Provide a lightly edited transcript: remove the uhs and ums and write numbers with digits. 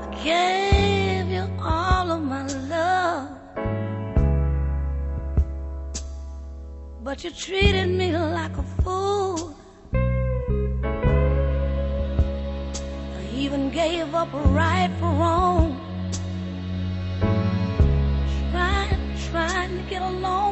Gave you all of my love, but you treated me like a fool. I even gave up a right for wrong, trying to get along.